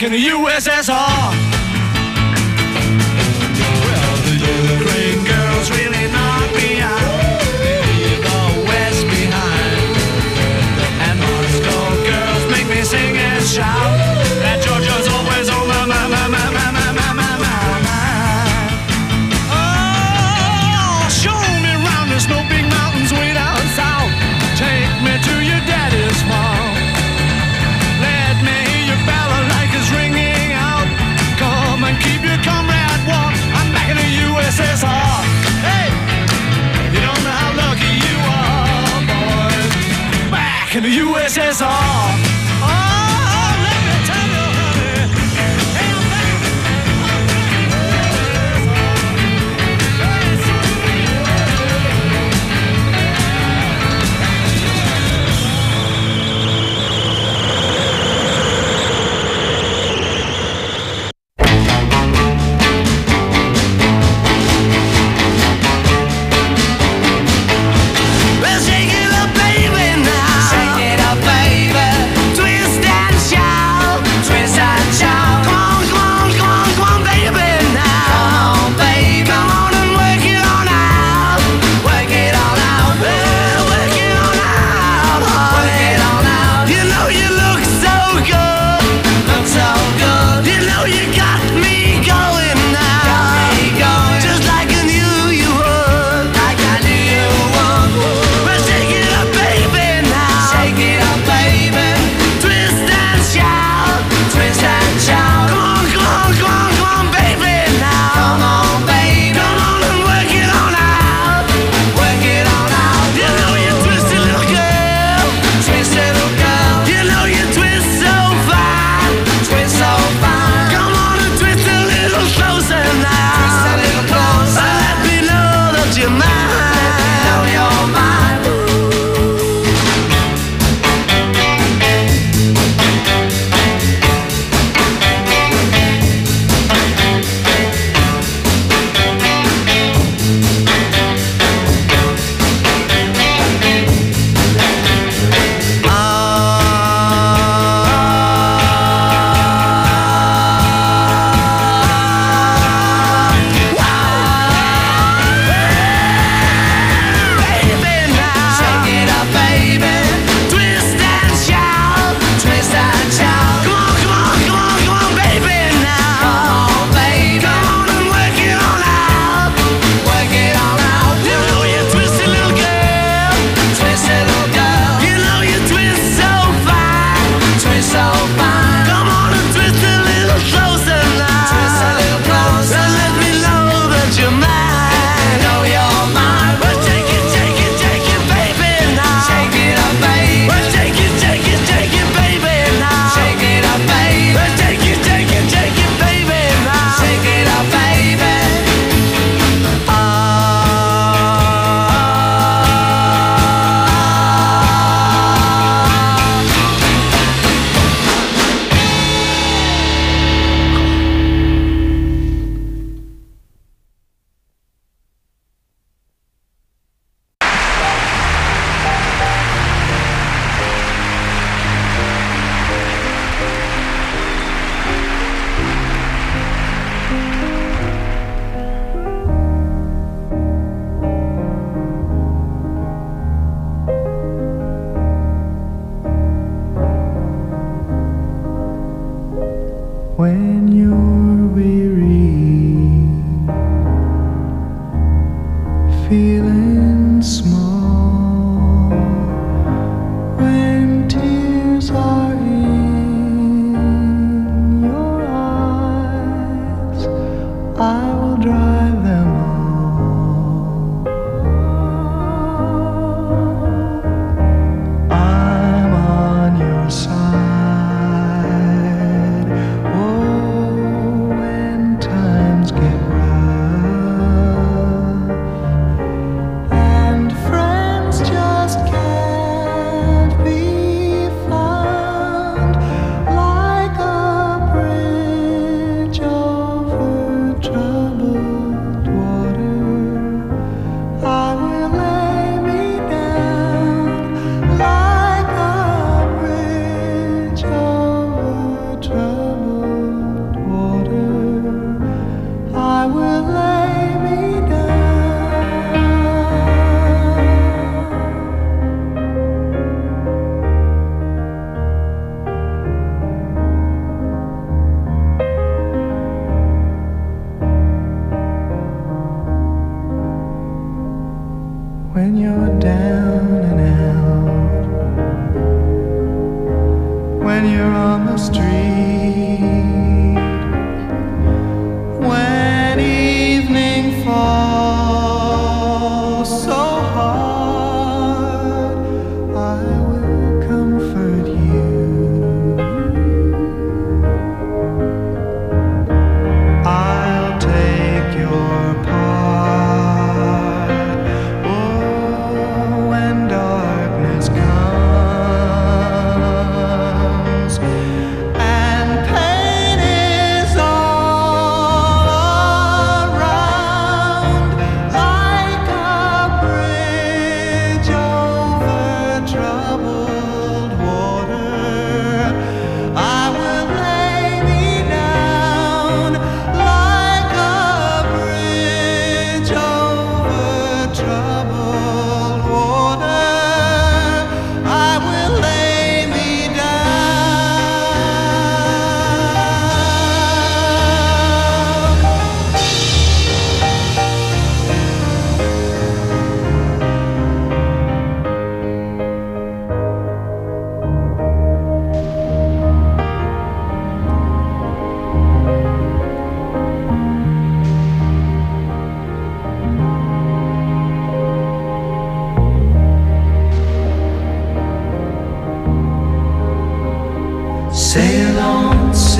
in the USSR. Well, the Ukraine girls really knock me out. They leave the West behind. And Moscow girls make me sing and shout that Georgia's always on my mind. Oh, show me around, there's no big mountains way down south. Take me to your daddy's farm. Let me hear your balalaikas ringing out. Come and keep your comrade warm. I'm back in the USSR. Hey, you don't know how lucky you are, boys. Back in the USSR.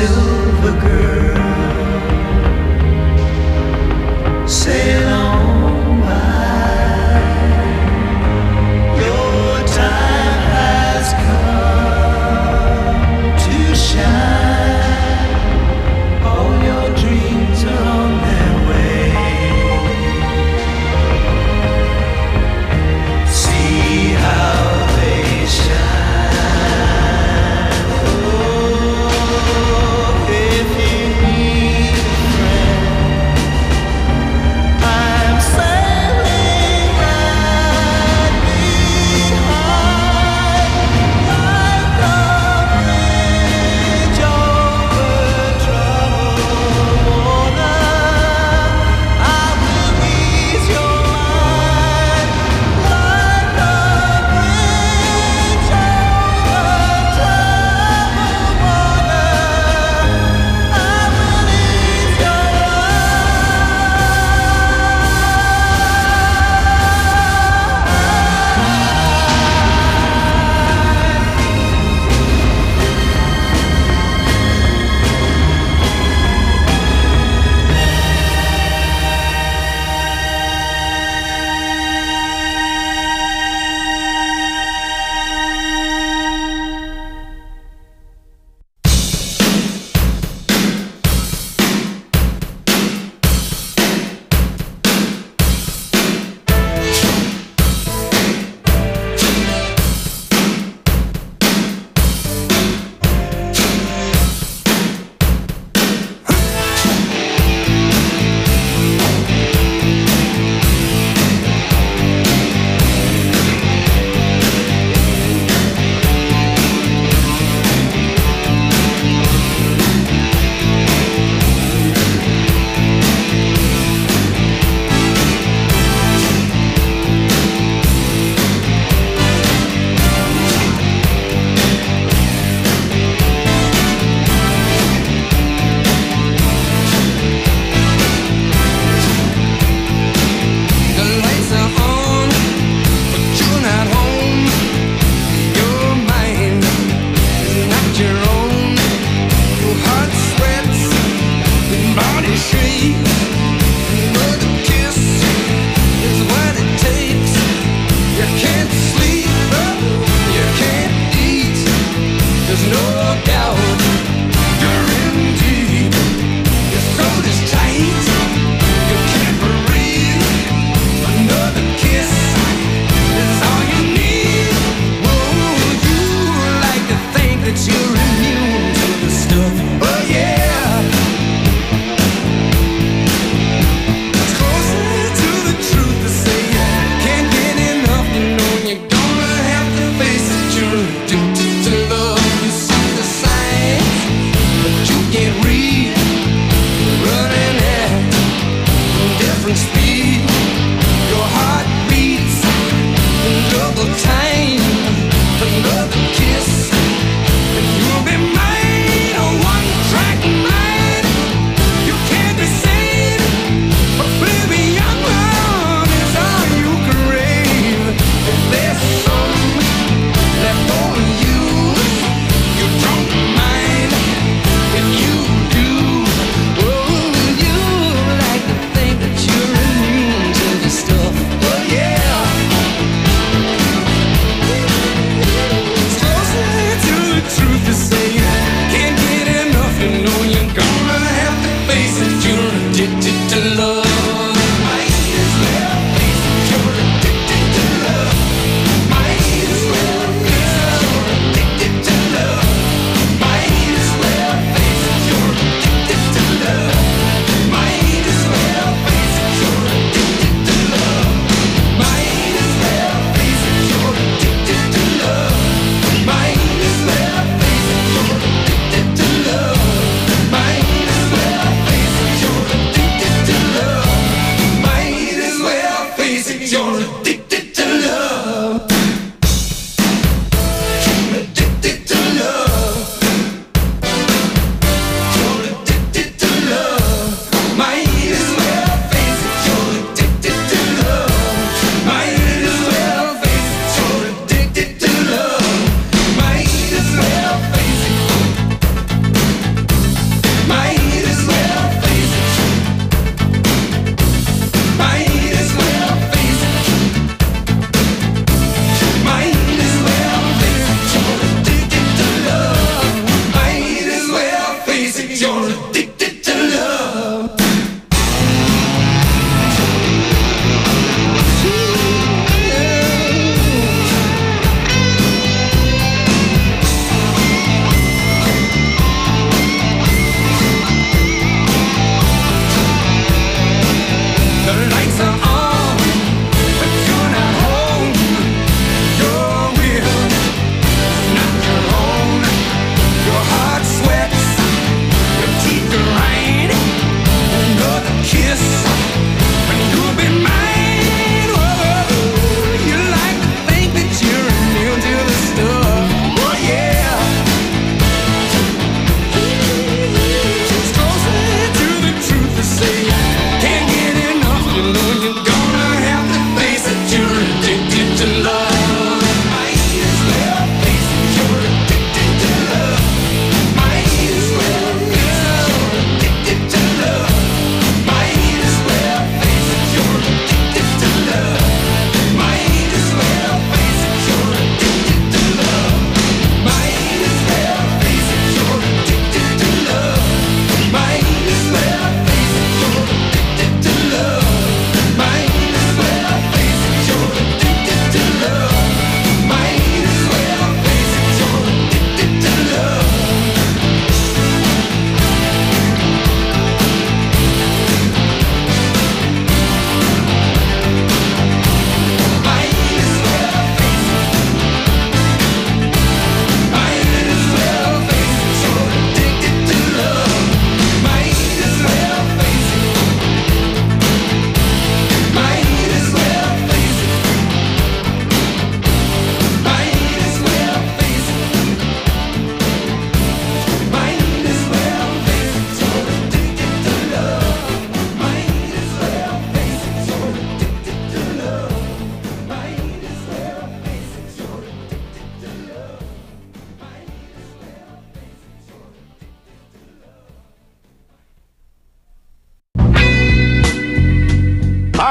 silver girl, sail on by. Your time has come to shine. All your dreams are on their way. See how they shine. Oh, if you need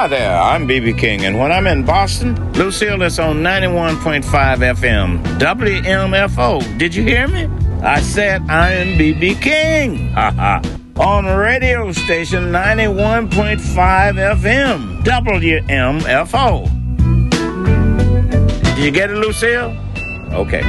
Hi there, I'm B.B. King, and when I'm in Boston, Lucille is on 91.5 FM, WMFO. Did you hear me? I said I am B.B. King. Ha ha. On radio station 91.5 FM, WMFO. Did you get it, Lucille? Okay.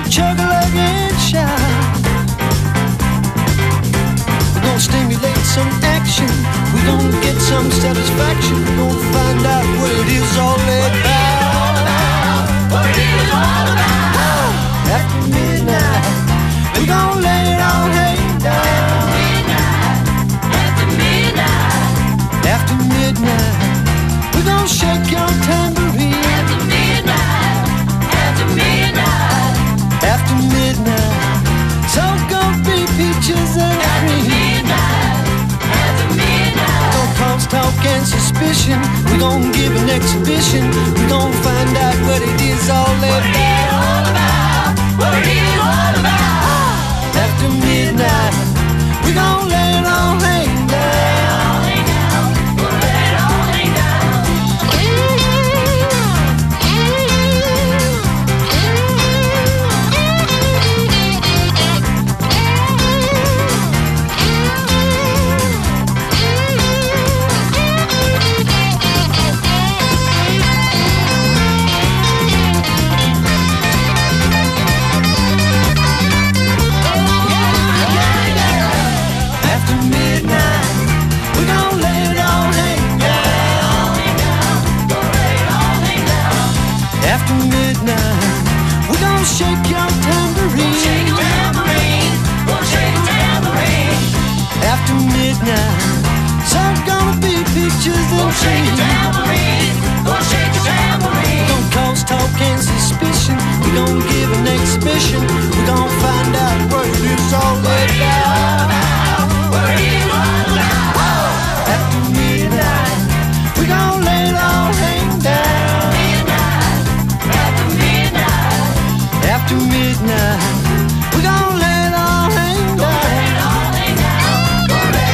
chug-a-lug and shout. We're gonna stimulate some action. We're gonna get some satisfaction. We're gonna find out what it is all about. What it is all about. After midnight, we're gonna lay it all hang down. After midnight, after midnight, we're gonna shake your tambourine. After midnight, after midnight, after midnight, it's all gonna be peaches and cream. After midnight, no cause, talk and suspicion. We're gonna give an exhibition. We're gonna find out what it is all about. What it is all about. After midnight, we're gonna lay it all hang down. We'll lay it all hang down. Shake your tambourine. Shake your tambourine. We'll shake your tambourine. After midnight, it's all gonna be peaches and cream. Shake your tambourine. We'll shake your tambourine. We're gonna cause talk and suspicion. We're gonna give an exhibition. We're gonna find out what it is all about. What it is all about. After midnight, we're gonna lay it all hang down. After midnight, we're gonna let it all hang down.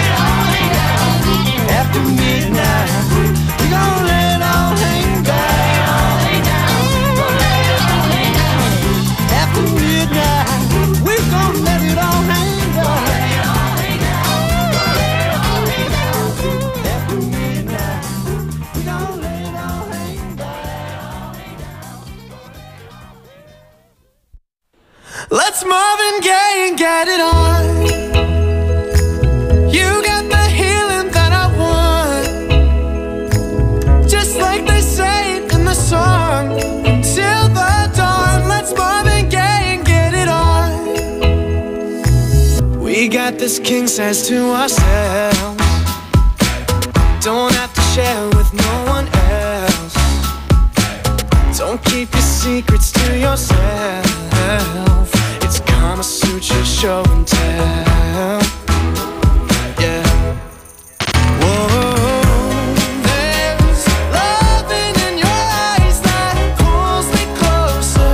After midnight, we're gonna let it all hang down. After midnight, we're gonna let it all hang down. After midnight, we're gonna let it all hang down. Let's Marvin Gaye and get it on. You got the healing that I want, just like they say in the song. Till the dawn, let's Marvin Gaye and get it on. We got this king size to ourselves. Don't have to share with no one else. Don't keep your secrets to yourself. It's Kama Sutra show and tell. Yeah. Whoa. There's loving in your eyes that pulls me closer.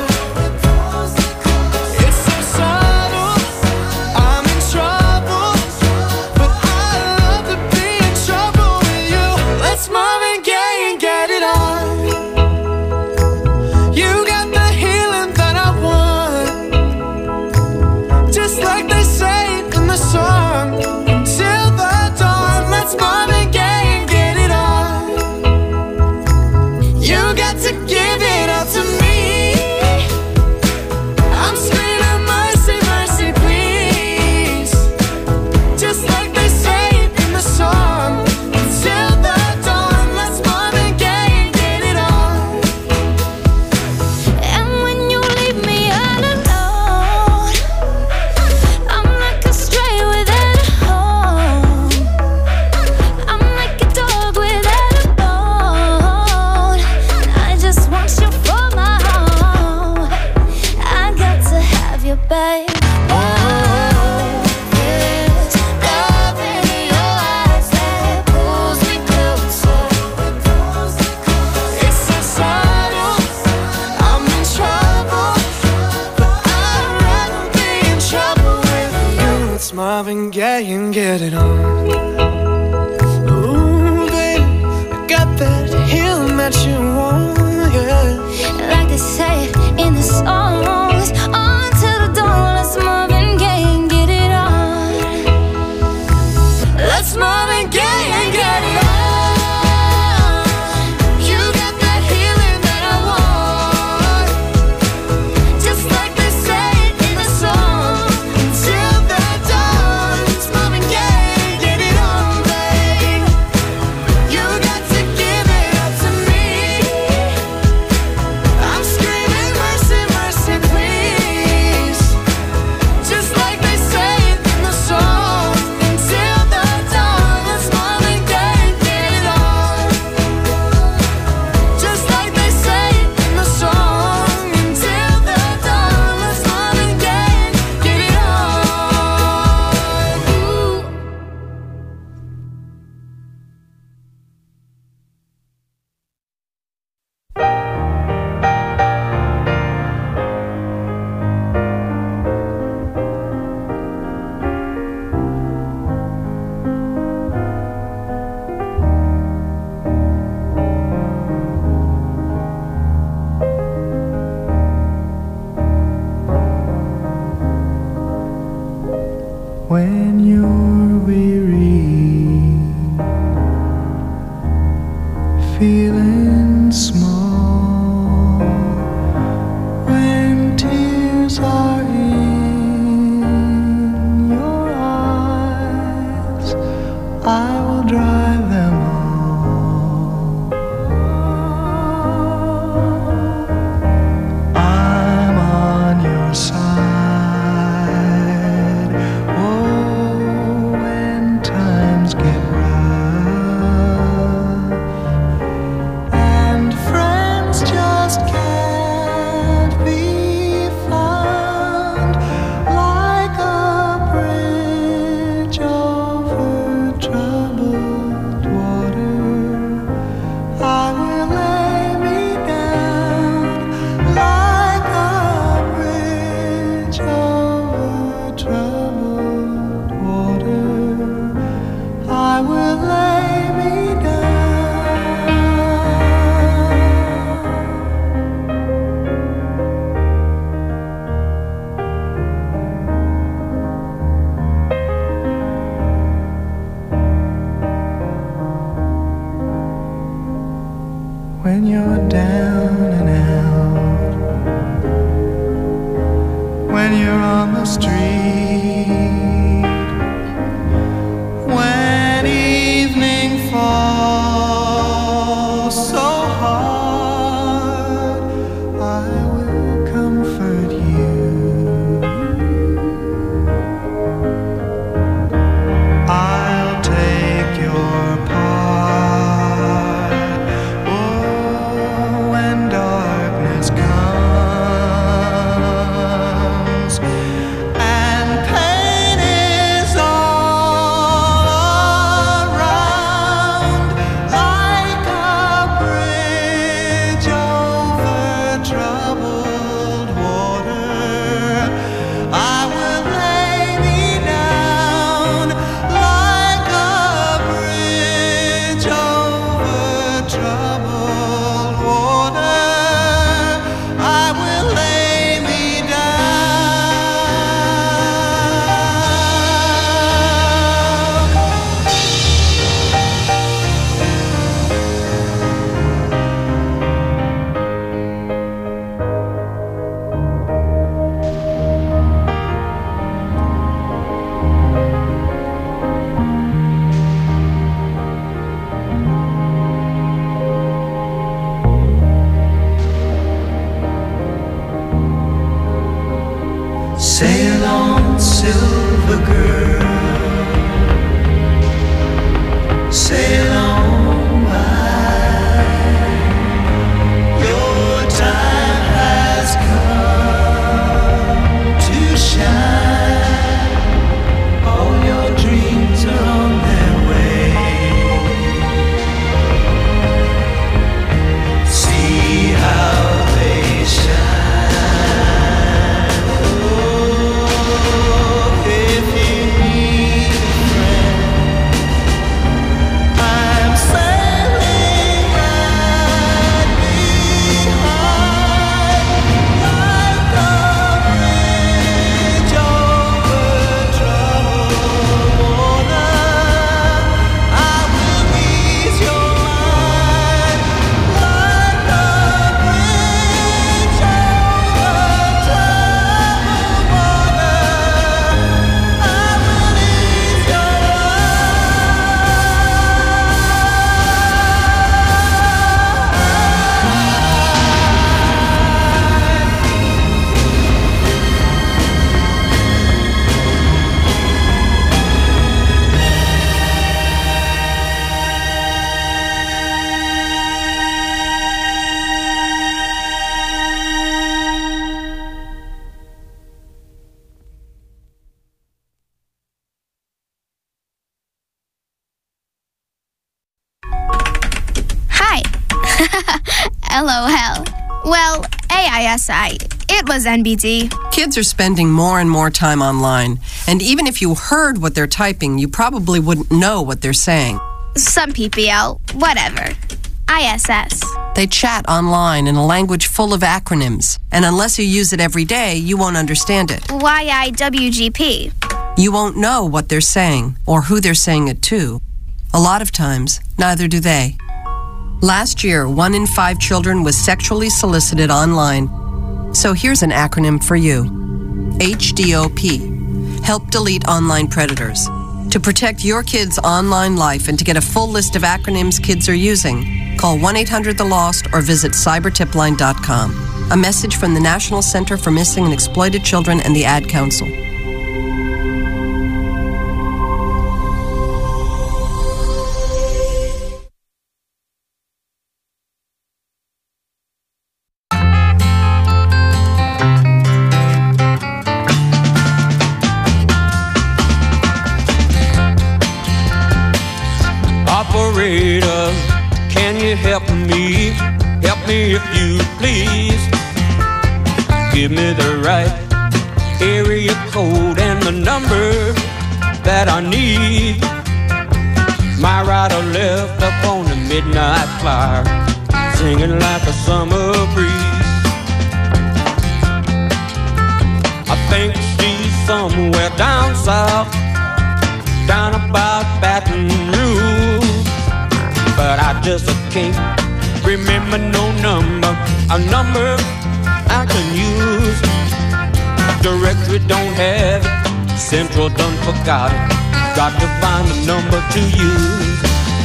It's so subtle, I'm in trouble, but I love to be in trouble with you. Let's Marvin Gaye and get it on. You got the healing that I want, just like they say in the song. Till the dawn, let's Marvin Gaye and get it on. You got to give it up to me. I'm screaming mercy, mercy, please. Just like they say in the song. Till the dawn, let's Marvin Gaye and get it on. And when you leave me all alone, I'm like a stray without a home. I'm like a dog without a bone. I just want you for my home. I got to have you, babe. There's love in your eyes that pulls me closer. It's so subtle, I'm in trouble, but I'd rather be in trouble with you. It's Marvin Gaye and get it on. Ooh, baby, I got that healing that you want, yeah. Like they say in the songs, on till the dawn, let's Marvin Gaye and get it on. Let's Marvin Gaye and get it on. You got that healing that I want, just like they say the street. When evening falls so hard, I will comfort you. I'll take your part. Oh, when darkness comes and pain is all around, like a bridge over troubled water, I will lay me down. Like a bridge over troubled water, I will lay me Sail on, silver girl, sail on by. Your time has come to shine. All your dreams are on their way. See how they shine. If you need a friend, I'm sailing right behind. Like a bridge over troubled water, I will ease your mind. Like a bridge over troubled water, I will ease your Hi. LOL. Well, AISI. It was NBD. Kids are spending more and more time online, and even if you heard what they're typing, you probably wouldn't know what they're saying. Some PPL. Whatever. ISS. They chat online in a language full of acronyms, and unless you use it every day, you won't understand it. YIWGP. You won't know what they're saying or who they're saying it to. A lot of times, neither do they. Last year, 1 in 5 children was sexually solicited online. So here's an acronym for you. HDOP. Help delete online predators. To protect your kids' online life and to get a full list of acronyms kids are using, call 1-800-THE-LOST or visit cybertipline.com. A message from the National Center for Missing and Exploited Children and the Ad Council. Operator, can you help me? Help me if you please. Give me the right area code and the number that I need. My rider left up on the midnight flyer, singing like a summer breeze. I think she's somewhere down south, down about Baton Rouge, but I just can't remember no number, a number I can use. Directory Missouri don't have it. Central done forgot it. Got to find a number to use.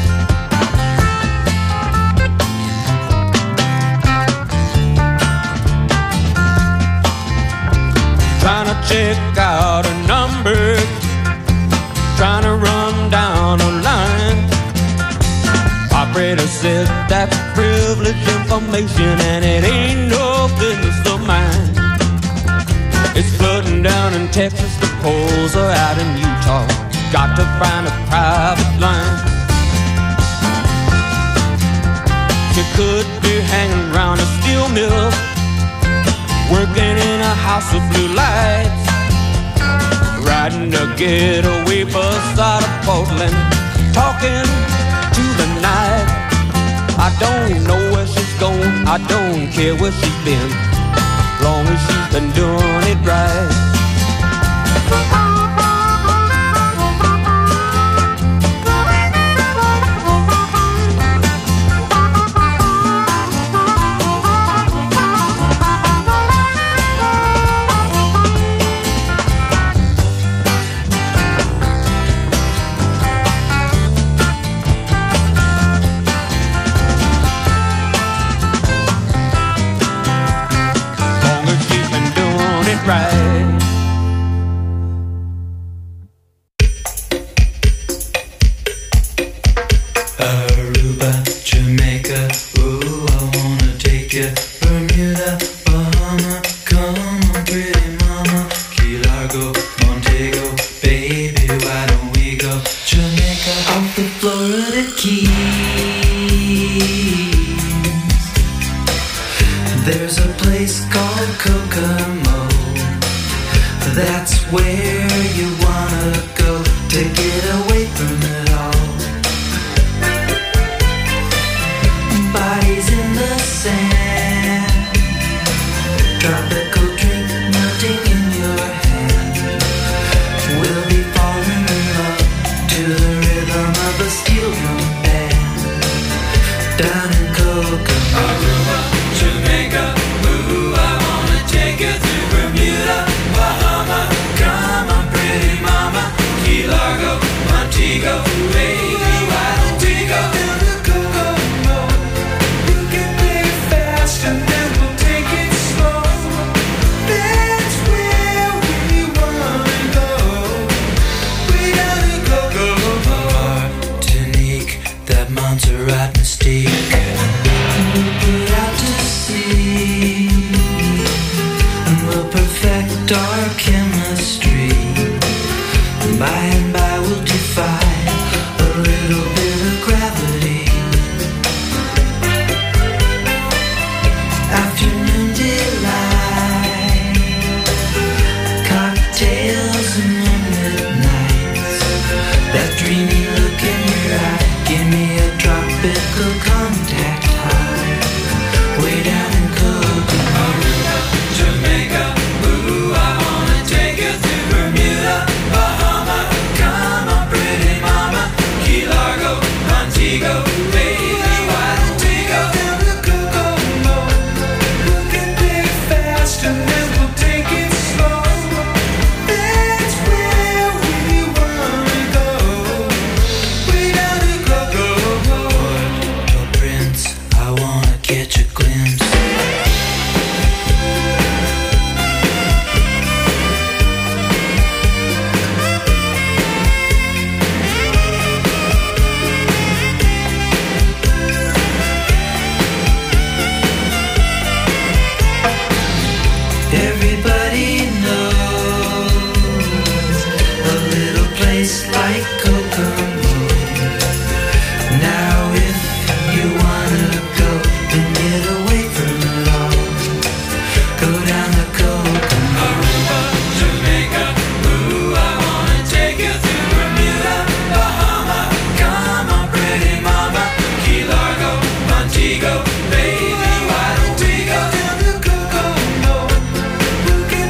Trying to check out a number, trying to run down a line. Operator said that's privileged information and it ain't no business of mine. It's flooding down in Texas, the poles are out in Utah. Got to find a private line. You could be hanging around a steel mill, working in a house of blue lights, riding a getaway bus out of Portland, talking to the night. I don't know where she's going, I don't care where she's been, long as she's been doing it right. Right. Aruba, Jamaica, ooh, I wanna take you. Bermuda, Bahama, come on, pretty mama. Key Largo, Montego, baby, why don't we go? Jamaica, off the Florida Keys. There's a place called Kokomo. That's where you wanna go to get away from it all. Bodies in the sand, tropical drink melting in your hand. We'll be falling in love to the rhythm of a steel drum band. Down in Kokomo, Aruba, Jamaica, ooh, I wanna take you to Bermuda, Bahama, come on, pretty mama. Key Largo, Montego, baby, why don't we go down to Kokomo? You can play fast and then we'll take it slow. That's where we wanna go. Way down to Kokomo. Martinique, that Montserrat mystique. We'll put out to sea and we'll perfect our chemistry. By and by we'll defy a little bit of gravity. Afternoon delight, cocktails and moonlit nights. That dreamy look in your eye, give me a tropical contact high. Way down in Kokomo, Jamaica, ooh, I wanna take you to Bermuda, Bahama, come on, pretty mama. Key Largo, Montego, baby, why don't we go down to Kokomo? We can play fast and then we'll take it slow. That's where we wanna go. Way down to Kokomo. Port-au-Prince, I wanna catch a glimpse. Everybody knows a little place like Kokomo. Now if you wanna go and get away from it all, go down to Kokomo. Aruba, Jamaica, ooh, I wanna take you to Bermuda, Bahama, come on, pretty mama. Key Largo, Montego, baby, why don't we go down to Kokomo? We can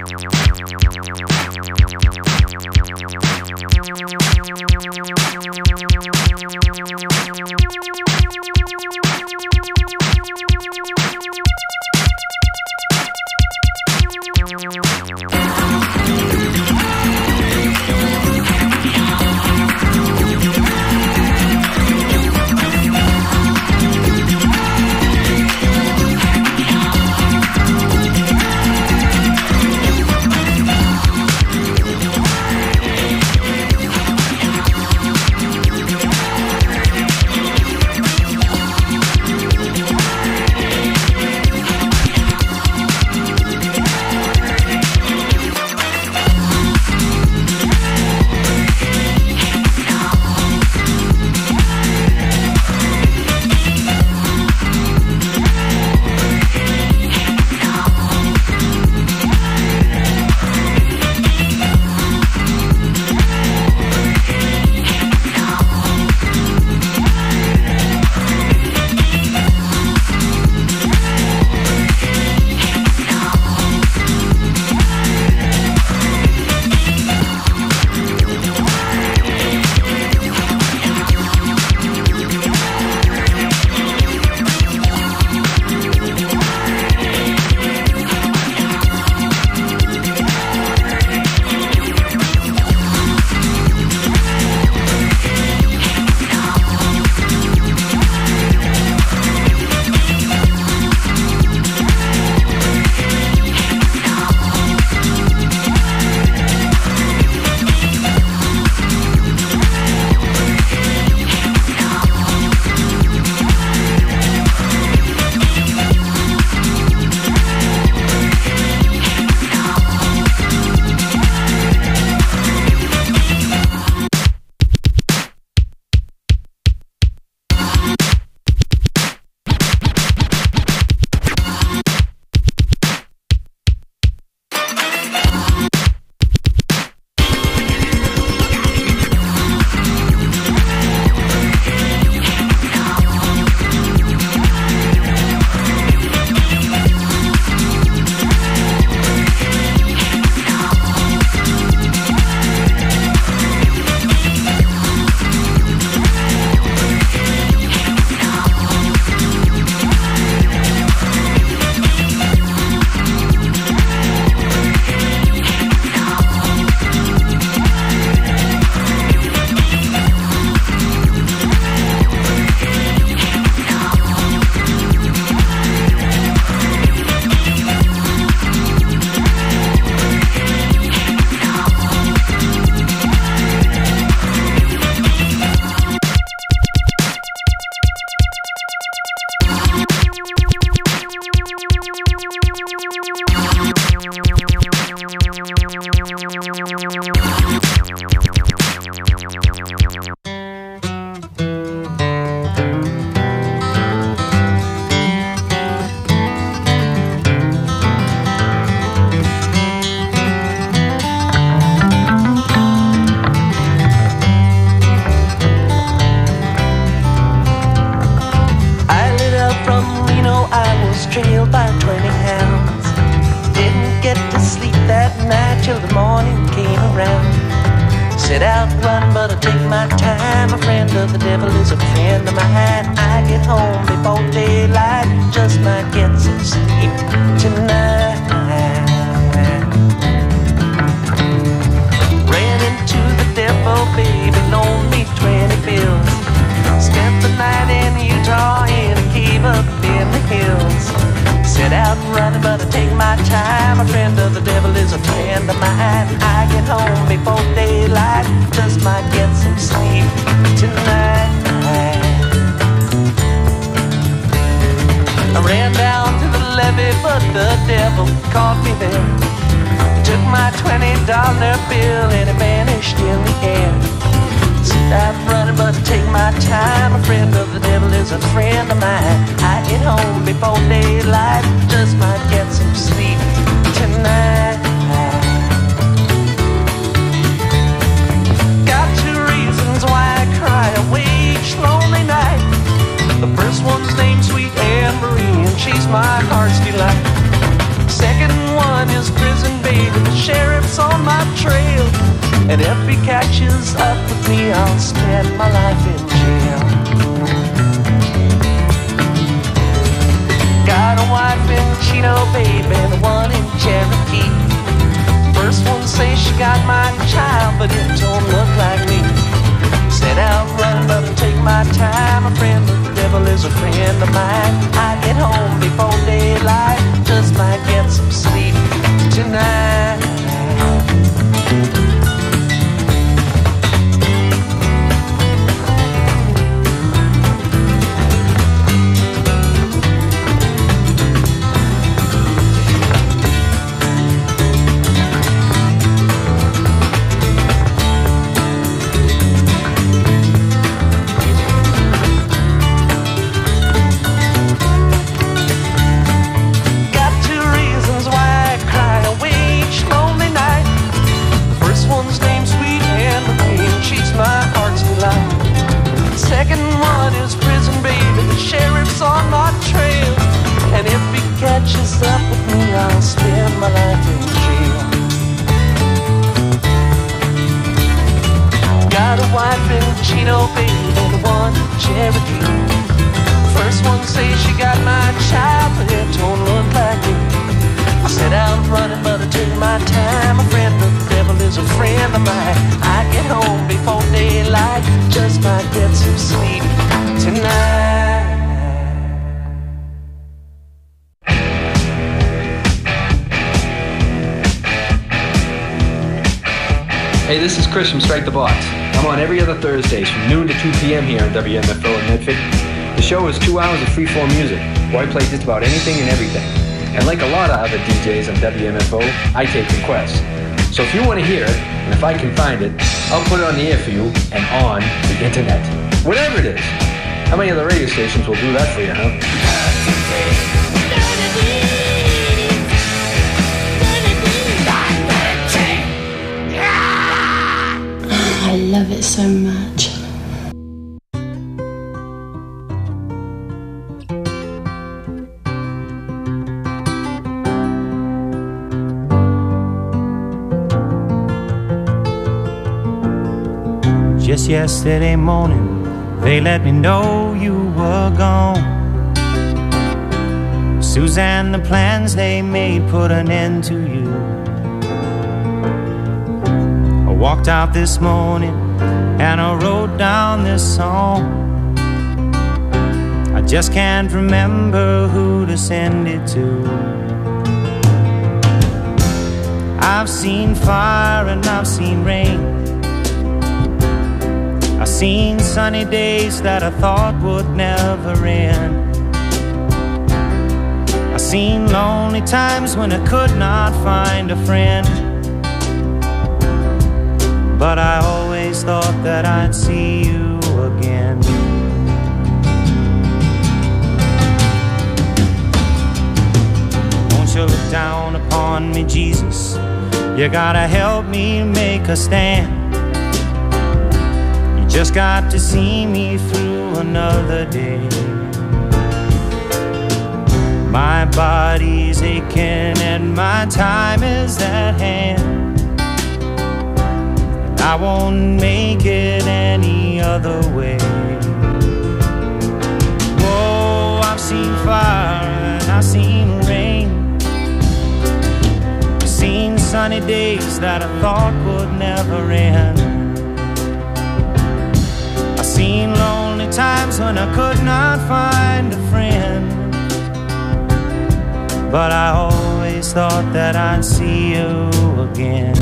trailed by 20 hounds. Didn't get to sleep that night till the morning came around. Set out run, but I take my time. A friend of the devil is a friend of mine. I get home before daylight, just might get some sleep tonight. Ran into the devil, baby, loaned me 20 bills. Spent the night in Utah in a cave up in the hills. Set out running, but I take my time. A friend of the devil is a friend of mine. I get home before daylight, just might get some sleep tonight. I ran down to the levee, but the devil caught me there. Took my $20 bill and it vanished in the air. Set out running, but I take my time. A friend of the devil is a friend of mine. I get home before daylight, just might get some sleep tonight. Got two reasons why I cry away each lonely night. The first one's named Sweet Anne Marie, and she's my heart's delight. Second one is prison baby And if he catches up with me, I'll spend my life in jail. Got a wife in Chino, baby, the one in Cherokee. First one say she got my child, but it don't look like me. Set out running, but I take my time. A friend of the devil is a friend of mine. I get home before daylight, just might get some sleep tonight. Second one is prison, baby, the sheriff's on my trail. And if he catches up with me, I'll spend my life in jail. Got a wife in Chino, baby, the one in Cherokee. First one says she got my child, but it don't look like it. I set out running, but I take my time. A friend of the devil is a friend of mine. I get home before daylight, just might get some sleep tonight. Hey, this is Chris from Strike the Box. I'm on every other Thursdays from noon to 2 p.m. here on WMFO in Medford. The show is 2 hours of free-form music, where I play just about anything and everything. And like a lot of other DJs on WMFO, I take requests. So if you want to hear it, and if I can find it, I'll put it on the air for you and on the internet. Whatever it is. How many other radio stations will do that for you, huh? I love it so much. Just yesterday morning, they let me know you were gone. Suzanne, the plans they made put an end to you. I walked out this morning and I wrote down this song. I just can't remember who to send it to. I've seen fire and I've seen rain. I've seen sunny days that I thought would never end. I've seen lonely times when I could not find a friend. But I always thought that I'd see you again. Won't you look down upon me, Jesus? You gotta help me make a stand. Just got to see me through another day. My body's aching and my time is at hand. I won't make it any other way. Whoa, I've seen fire and I've seen rain. I've seen sunny days that I thought would never end. I've seen lonely times when I could not find a friend. But I always thought that I'd see you again.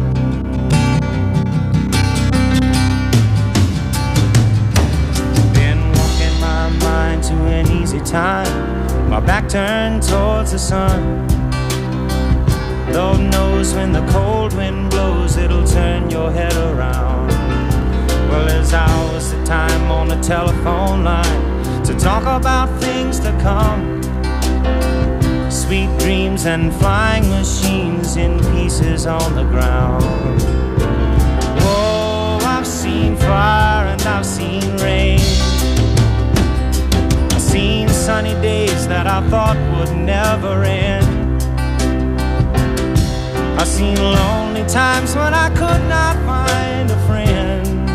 Been walking my mind to an easy time, my back turned towards the sun. Lord knows when the cold wind blows, it'll turn your head around. Well, there's hours of time on the telephone line to talk about things to come. Sweet dreams and flying machines in pieces on the ground. Whoa, I've seen fire and I've seen rain. I've seen sunny days that I thought would never end. I've seen lonely times when I could not find a friend,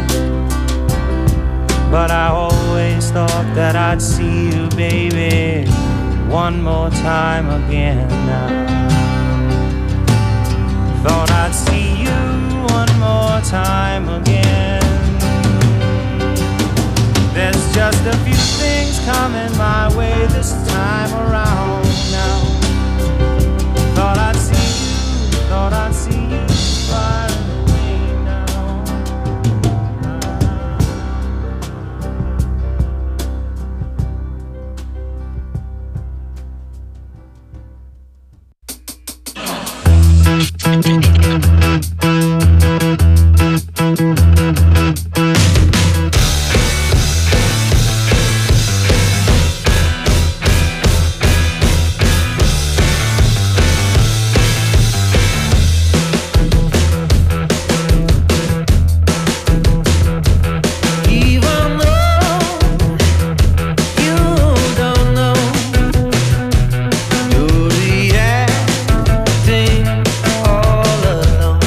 but I always thought that I'd see you, baby, one more time again now. Thought I'd see you one more time again. There's just a few things coming my way this time around now. Thought I'd see you, thought I'd see you far away all alone.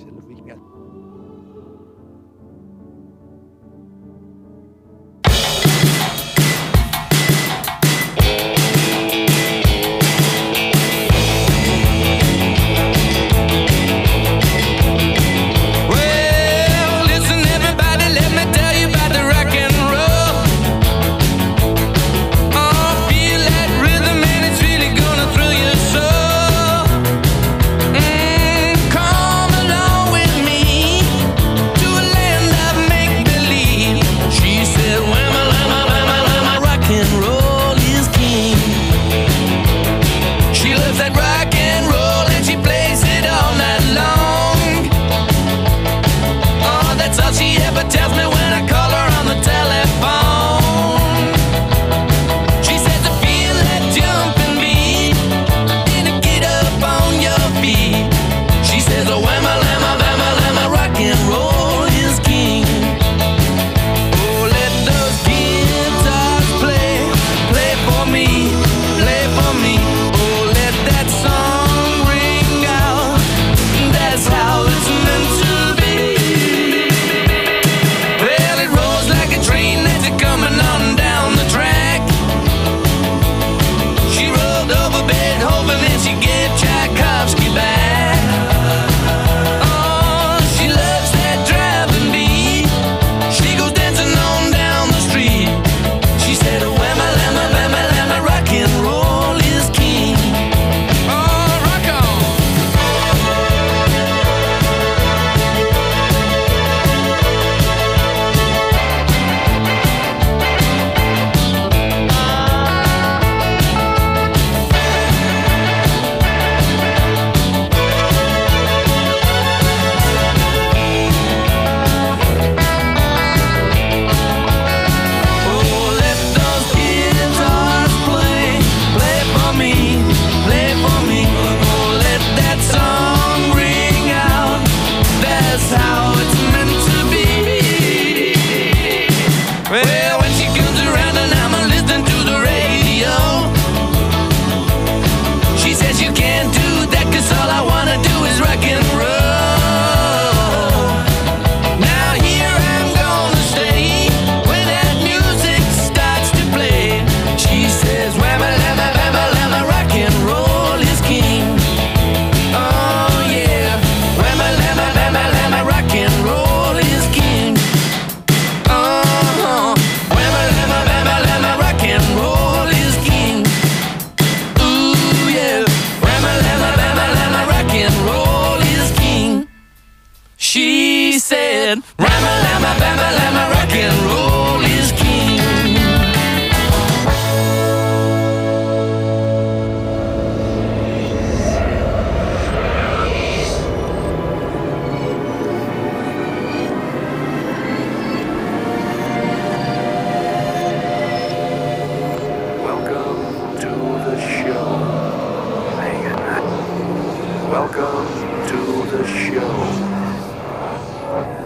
es Luis Miguel. Welcome to the show.